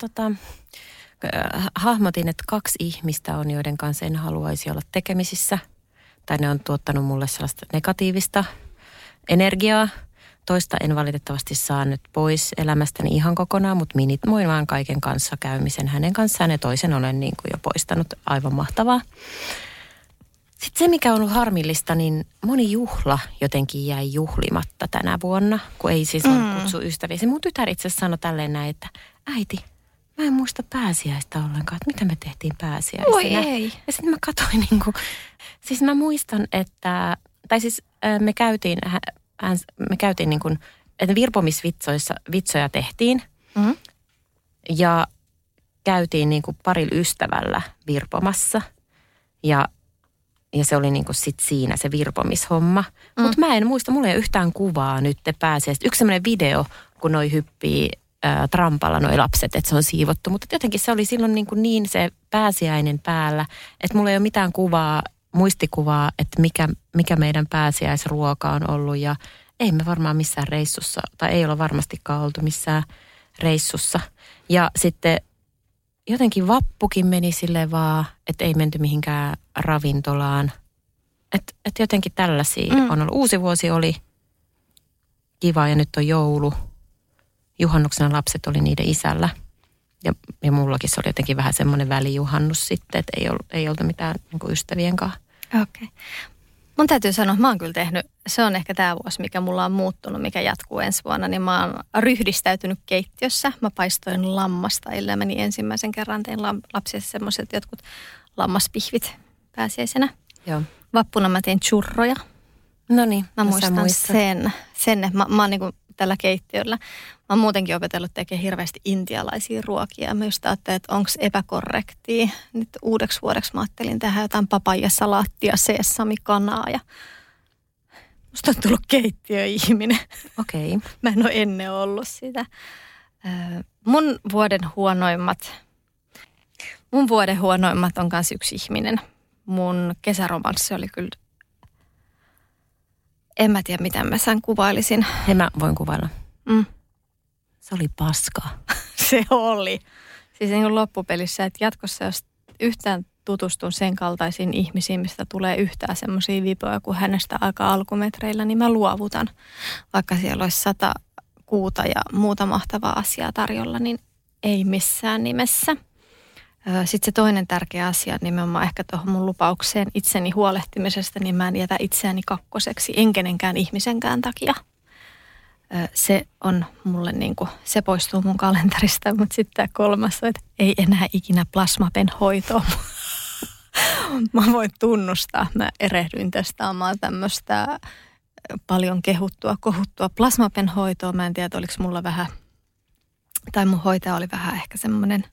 Speaker 5: hahmotin, että 2 ihmistä on, joiden kanssa en haluaisi olla tekemisissä. Tai ne on tuottanut mulle sellaista negatiivista energiaa. Toista en valitettavasti saa nyt pois elämästäni ihan kokonaan, mutta minimoin vaan kaiken kanssa käymisen hänen kanssaan ja toisen olen jo poistanut. Aivan mahtavaa. Sitten se, mikä on ollut harmillista, niin moni juhla jotenkin jäi juhlimatta tänä vuonna, kun ei siis ole kutsu ystäviä. Se mun tytär itse asiassa sanoi tälleen näin, että äiti, mä en muista pääsiäistä ollenkaan, että mitä me tehtiin pääsiäisenä.
Speaker 4: Oi ei.
Speaker 5: Ja sitten mä katsoin siis mä muistan, että, tai siis me käytiin että virpomisvitsoja tehtiin ja käytiin parilla ystävällä virpomassa ja se oli sit siinä se virpomishomma. Mutta mä en muista, mulla ei ole yhtään kuvaa nyt pääsiäistä. Yksi semmoinen video, kun noi hyppii trampalla noi lapset, että se on siivottu. Mutta jotenkin se oli silloin niin se pääsiäinen päällä, että mulla ei ole mitään muistikuvaa, että mikä meidän pääsiäisruoka on ollut. Ja ei me varmaan missään reissussa, tai ei olla varmastikaan oltu missään reissussa. Ja sitten jotenkin vappukin meni silleen vaan, että ei menty mihinkään ravintolaan. Että jotenkin tällaisia on ollut. Uusi vuosi oli kiva ja nyt on joulu. Juhannuksena lapset oli niiden isällä. Ja mullakin se oli jotenkin vähän semmoinen välijuhannus sitten, että ei oltu mitään ystävien kanssa.
Speaker 4: Okei. Mun täytyy sanoa, että mä oon kyllä tehnyt, se on ehkä tämä vuosi, mikä mulla on muuttunut, mikä jatkuu ensi vuonna, niin mä oon ryhdistäytynyt keittiössä. Mä paistoin lammasta, ellei meni ensimmäisen kerran, tein lapsille semmoiset jotkut lammaspihvit pääsiäisenä.
Speaker 5: Joo.
Speaker 4: Vappuna mä tein churroja.
Speaker 5: No niin,
Speaker 4: mä muistan sen, että mä oon tällä keittiöllä. Mä oon muutenkin opetellut tekemään hirveästi intialaisia ruokia. Mä just ajattelin, että onko epäkorrektia. Nyt uudeksi vuodeksi mä ajattelin tehdä jotain papajasalaattia, seesamikanaa ja musta on tullut keittiöihminen.
Speaker 5: Okei.
Speaker 4: Mä en ole ennen ollut sitä. Mun vuoden huonoimmat on myös yksi ihminen. Mun kesäromanssi oli kyllä, en mä tiedä miten mä sen kuvailisin.
Speaker 5: Mä voin kuvailla. Se oli paskaa.
Speaker 4: Se oli. Siis niin loppupelissä, että jatkossa jos yhtään tutustun sen kaltaisiin ihmisiin, mistä tulee yhtään semmoisia vipoja, kun hänestä alkaa alkumetreillä, niin mä luovutan. Vaikka siellä olisi 100 kuuta ja muuta mahtavaa asiaa tarjolla, niin ei missään nimessä. Sitten se toinen tärkeä asia, nimenomaan ehkä tuohon mun lupaukseen itseni huolehtimisesta, niin mä en jätä itseäni kakkoseksi, en kenenkään ihmisenkään takia. Se on mulle niinku, se poistuu mun kalenterista, mutta sitten tämä kolmas on, että ei enää ikinä plasmapenhoitoa. Mä voin tunnustaa, mä erehdyin testaamaan tämmöistä paljon kohuttua plasmapenhoitoa. Mä en tiedä, oliko mulla vähän, tai mun hoitaja oli vähän ehkä semmoinen,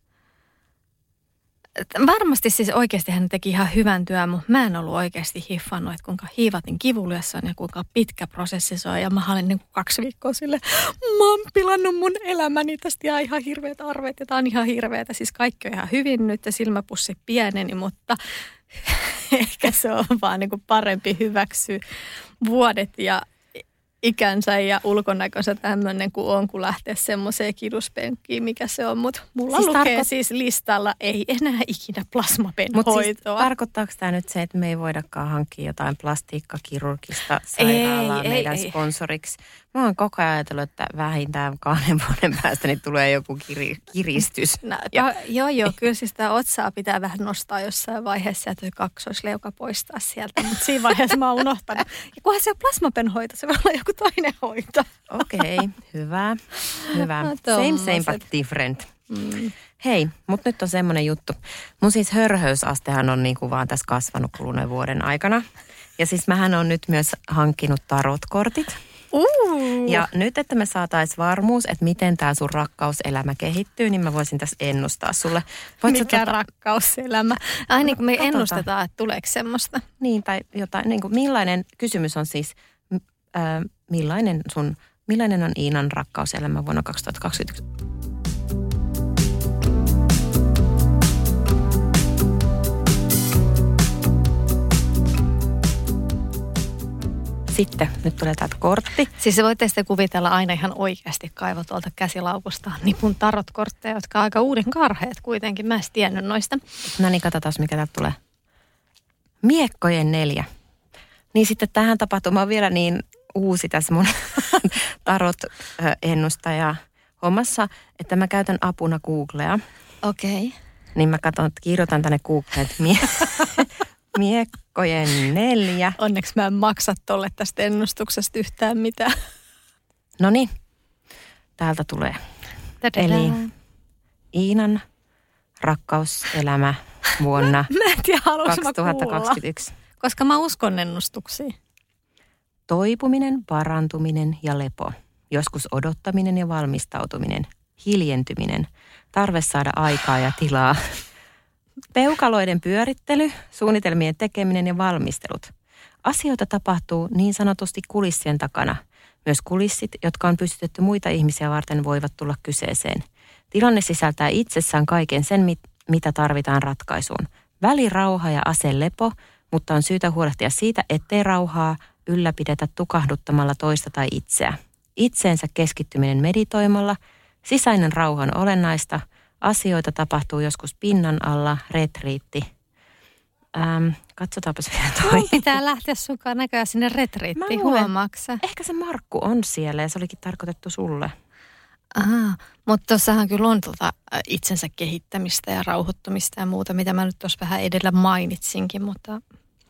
Speaker 4: varmasti siis oikeasti hän teki ihan hyvän työn, mutta mä en ollut oikeasti hiffannut, että kuinka hiivatin kivuliassa on ja kuinka pitkä prosessi se on. Ja mä olin niin kuin 2 viikkoa silleen, mä oon pilannut mun elämäni tästä ja ihan hirveät arveet ja tää on ihan hirveätä. Siis kaikki on ihan hyvin nyt ja silmäpussi pieneni, mutta ehkä se on vaan niin kuin parempi hyväksyä vuodet ja ikänsä ja ulkonäkönsä tämmöinen kuin on, kun lähtee semmoiseen kiduspenkkiin, mikä se on. Mutta mulla siis lukee siis listalla, ei enää ikinä plasmapenhoitoa.
Speaker 5: Mutta siis tarkoittaako tämä nyt se, että me ei voidakaan hankkia jotain plastiikkakirurgista sairaalaa meidän sponsoriksi? Mä oon koko ajan ajatellut, että vähintään 2 vuoden päästä niin tulee joku kiristys.
Speaker 4: No, joo, kyllä siis tämä otsaa pitää vähän nostaa jossain vaiheessa ja toi kaksoisleuka poistaa sieltä, mutta siinä vaiheessa mä oon unohtanut. Ja kunhan se on plasmapenhoito, se voi olla joku toinen hoito.
Speaker 5: Okei, hyvä. No, same but different. Hei, mutta nyt on semmoinen juttu. Mun siis hörhöysastehan on niinku vaan tässä kasvanut kuluneen vuoden aikana. Ja siis mähän on nyt myös hankkinut tarotkortit. Ja nyt, että me saataisiin varmuus, että miten tämä sun rakkauselämä kehittyy, niin mä voisin tässä ennustaa sulle.
Speaker 4: Mikä rakkauselämä? Ai niin kuin me ennustetaan, että tuleeko semmoista.
Speaker 5: Niin, tai jotain, niin kuin millainen kysymys on siis, millainen on Iinan rakkauselämä vuonna 2021? Sitten, nyt tulee täältä kortti.
Speaker 4: Siis se voitte sitten kuvitella aina ihan oikeasti kaiva tuolta käsilaupustaan nipun tarotkortteja, jotka on aika uuden karheet kuitenkin. Mä en tiennyt noista.
Speaker 5: No niin, katsotaan mikä täältä tulee. Miekkojen 4. Niin sitten tähän tapahtumaan vielä niin uusi tässä mun tarot-ennustaja hommassa, että mä käytän apuna Googlea.
Speaker 4: Okei.
Speaker 5: Niin mä katson, että kirjoitan tänne Googleen, että miekkojen 4.
Speaker 4: Onneksi mä en maksa tolle tästä ennustuksesta yhtään mitään.
Speaker 5: Noniin, täältä tulee. Eli Iinan rakkauselämä vuonna
Speaker 4: mä en tiedä,
Speaker 5: 2021.
Speaker 4: Koska mä uskon ennustuksiin.
Speaker 5: Toipuminen, parantuminen ja lepo. Joskus odottaminen ja valmistautuminen. Hiljentyminen. Tarve saada aikaa ja tilaa. Peukaloiden pyörittely, suunnitelmien tekeminen ja valmistelut. Asioita tapahtuu niin sanotusti kulissien takana. Myös kulissit, jotka on pystytetty muita ihmisiä varten, voivat tulla kyseeseen. Tilanne sisältää itsessään kaiken sen, mitä tarvitaan ratkaisuun. Välirauha ja aselepo, mutta on syytä huolehtia siitä, ettei rauhaa ylläpidetä tukahduttamalla toista tai itseä. Itseensä keskittyminen meditoimalla, sisäinen rauha on olennaista. Asioita tapahtuu joskus pinnan alla, retriitti. Katsotaanpas vielä toi.
Speaker 4: Mun pitää lähteä sunkaan näköjään sinne retriittiin, huomaaksa.
Speaker 5: Ehkä se Markku on siellä ja se olikin tarkoitettu sulle.
Speaker 4: Mutta tuossahan kyllä on itsensä kehittämistä ja rauhoittumista ja muuta, mitä mä nyt tuossa vähän edellä mainitsinkin, mutta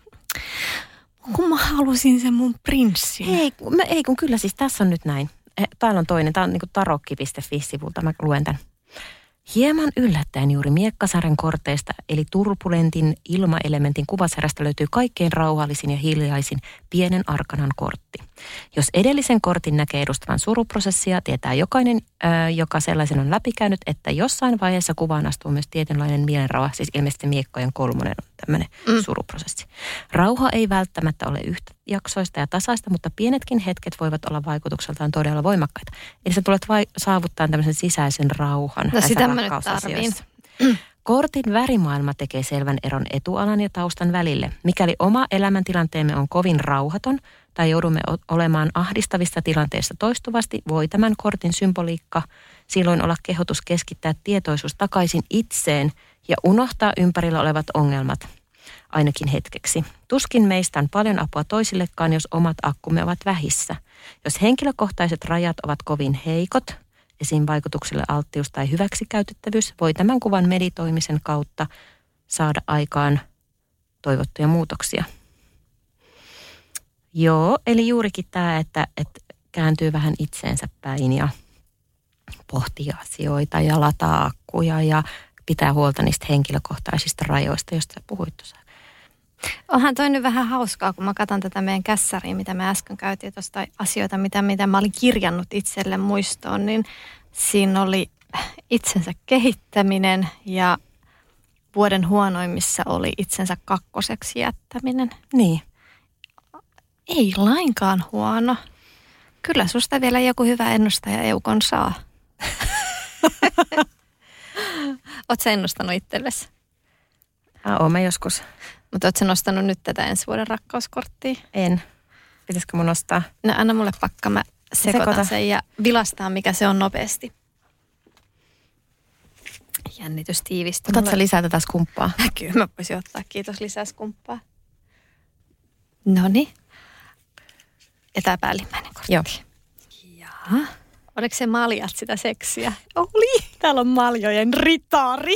Speaker 4: kun mä halusin sen mun prinssin.
Speaker 5: Ei kun kyllä siis tässä on nyt näin. Täällä on toinen, tää on niinku tarokki.fi-sivulta, mä luen tämän. Hieman yllättäen juuri Miekkasarjan korteista, eli turbulentin ilmaelementin kuvasarjasta löytyy kaikkein rauhallisin ja hiljaisin pienen arkanan kortti. Jos edellisen kortin näkee edustavan suruprosessia, tietää jokainen, joka sellaisen on läpikäynyt, että jossain vaiheessa kuvaan astuu myös tietynlainen mielenrauha, siis ilmeisesti miekkojen 3 on tämmöinen suruprosessi. Rauha ei välttämättä ole yhtäjaksoista ja tasaista, mutta pienetkin hetket voivat olla vaikutukseltaan todella voimakkaita. Eli sä tulet saavuttaa tämmöisen sisäisen rauhan näissä rakkausasioissa. Kortin värimaailma tekee selvän eron etualan ja taustan välille. Mikäli oma elämäntilanteemme on kovin rauhaton tai joudumme olemaan ahdistavissa tilanteissa toistuvasti, voi tämän kortin symboliikka silloin olla kehotus keskittää tietoisuus takaisin itseen ja unohtaa ympärillä olevat ongelmat, ainakin hetkeksi. Tuskin meistä on paljon apua toisillekaan, jos omat akkumme ovat vähissä. Jos henkilökohtaiset rajat ovat kovin heikot, esim. Vaikutuksille alttius tai hyväksikäytettävyys, voi tämän kuvan meditoimisen kautta saada aikaan toivottuja muutoksia. Joo, eli juurikin tämä, että kääntyy vähän itseensä päin ja pohtii asioita ja lataa akkuja ja pitää huolta niistä henkilökohtaisista rajoista, joista sä puhuit tuossa.
Speaker 4: Onhan toi nyt vähän hauskaa, kun mä katson tätä meidän kässäriä, mitä me äsken käytiin tuosta asioita, mitä mä olin kirjannut itselle muistoon, niin siinä oli itsensä kehittäminen ja vuoden huonoimmissa oli itsensä kakkoseksi jättäminen.
Speaker 5: Niin.
Speaker 4: Ei lainkaan huono. Kyllä susta vielä joku hyvä ennustaja Eukon saa. Oot sä ennustanut itsellesi?
Speaker 5: Oon mä joskus.
Speaker 4: Mutta oot sä nostanut nyt tätä ensi vuoden rakkauskorttia?
Speaker 5: En. Pitäisikö mun nostaa?
Speaker 4: No anna mulle pakka, mä sekoitan sen ja vilastaan, mikä se on nopeasti. Jännitys tiivistyy.
Speaker 5: Otatko lisää tätä skumppaa?
Speaker 4: Kyllä mä voisin ottaa. Kiitos lisää skumppaa. Noniin. Etäpäällimmäinen kortti.
Speaker 5: Joo.
Speaker 4: Jaa. Oliko se maljat sitä seksiä? Oli. Täällä on maljojen ritari.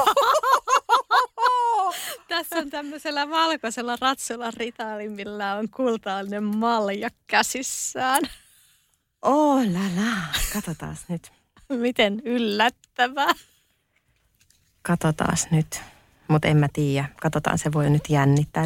Speaker 4: Tässä on tämmöisellä valkoisella ratsulla ritari, millä on kultainen malja käsissään.
Speaker 5: Oh la la. Katsotaan nyt.
Speaker 4: Miten yllättävää.
Speaker 5: Katsotaan nyt. Mutta en mä tiedä. Katsotaan, se voi nyt jännittää.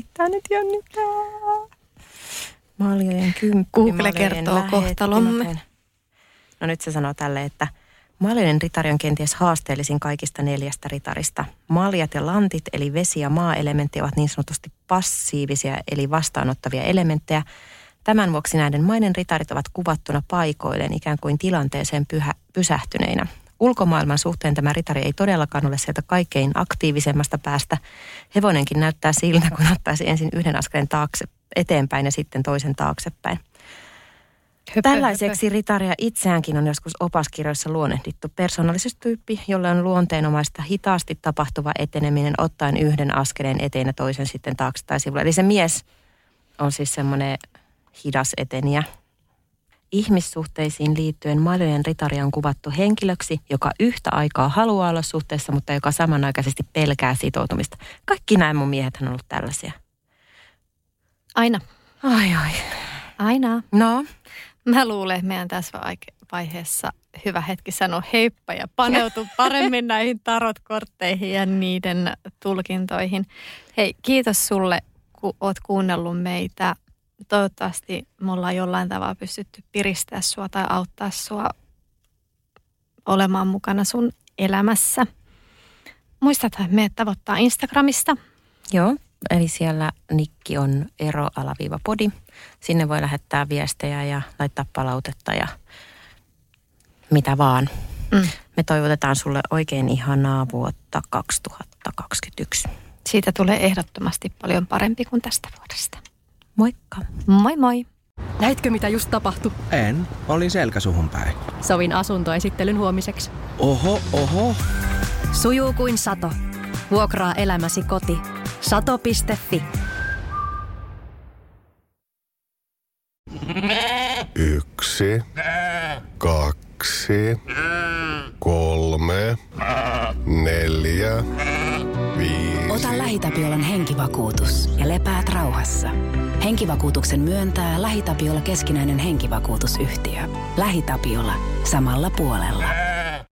Speaker 5: Maljojen kymppi.
Speaker 4: Google kertoo kohtalomme.
Speaker 5: No nyt se sanoo tälle, että maljojen ritari on kenties haasteellisin kaikista 4 ritarista. Maljat ja lantit, eli vesi- ja maa-elementti, ovat niin sanotusti passiivisia, eli vastaanottavia elementtejä. Tämän vuoksi näiden maiden ritarit ovat kuvattuna paikoilleen ikään kuin tilanteeseen pysähtyneinä. Ulkomaailman suhteen tämä ritari ei todellakaan ole sieltä kaikkein aktiivisemmasta päästä. Hevonenkin näyttää siltä, kun ottaisi ensin yhden askeleen eteenpäin ja sitten toisen taaksepäin. Tällaiseksi ritaria itseäänkin on joskus opaskirjoissa luonnehdittu persoonallisuustyyppi, jolle on luonteenomaista hitaasti tapahtuva eteneminen ottaen yhden askeleen eteen ja toisen sitten taakse tai sivulle. Eli se mies on siis semmoinen hidas eteniä. Ihmissuhteisiin liittyen maljojen ritaria on kuvattu henkilöksi, joka yhtä aikaa haluaa olla suhteessa, mutta joka samanaikaisesti pelkää sitoutumista. Kaikki nämä mun miehet on ollut tällaisia.
Speaker 4: Aina.
Speaker 5: Ai.
Speaker 4: Aina.
Speaker 5: No?
Speaker 4: Mä luulen, että meidän tässä vaiheessa hyvä hetki sanoa heippa ja paneutu paremmin näihin tarotkortteihin ja niiden tulkintoihin. Hei, kiitos sulle, kun oot kuunnellut meitä. Toivottavasti me ollaan jollain tavalla pystytty piristää sua tai auttaa sua olemaan mukana sun elämässä. Muistathan, että meidät tavoittaa Instagramista.
Speaker 5: Joo, eli siellä nikki on ero_podi. Sinne voi lähettää viestejä ja laittaa palautetta ja mitä vaan. Me toivotetaan sulle oikein ihanaa vuotta 2021.
Speaker 4: Siitä tulee ehdottomasti paljon parempi kuin tästä vuodesta.
Speaker 5: Moikka.
Speaker 4: Moi moi.
Speaker 1: Näitkö mitä just tapahtui?
Speaker 2: En. Olin selkäsuhun päin.
Speaker 1: Sovin asuntoesittelyn huomiseksi.
Speaker 2: Oho.
Speaker 1: Sujuu kuin sato. Vuokraa elämäsi koti. Sato.fi.
Speaker 6: 1, 2, 3, 4, 5.
Speaker 7: Ota LähiTapiolan henkivakuutus ja lepäät rauhassa. Henkivakuutuksen myöntää LähiTapiola keskinäinen henkivakuutusyhtiö. LähiTapiola. Samalla puolella.